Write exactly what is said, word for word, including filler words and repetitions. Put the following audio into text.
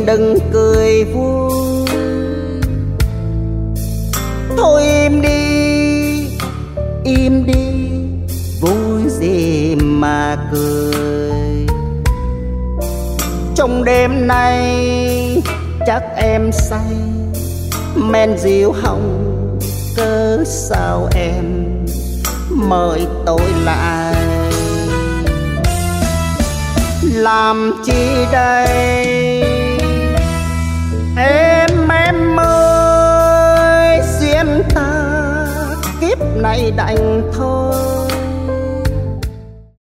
đừng cười vui. Thôi im đi, im đi, vui gì mà cười. Trong đêm nay chắc em say men rượu hồng, cớ sao em mời tôi lại. Làm chi đây em em ơi, duyên ta kiếp này đành thôi.